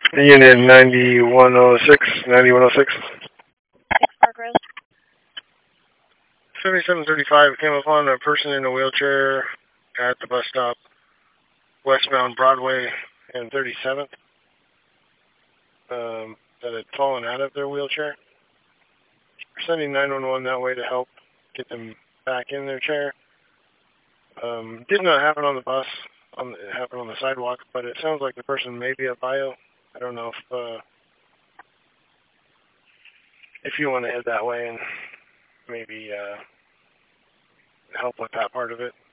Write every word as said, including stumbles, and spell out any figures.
Unit ninety-one oh six, ninety-one oh six. Park Road. seventy-seven thirty-five came upon a person in a wheelchair at the bus stop, westbound Broadway and thirty-seventh, um, that had fallen out of their wheelchair. We're sending nine one one that way to help get them back in their chair. Um, did not happen on the bus. On the, it happened on the sidewalk, but it sounds like the person may be a bio. I don't know if uh, if you want to head that way and maybe uh, help with that part of it.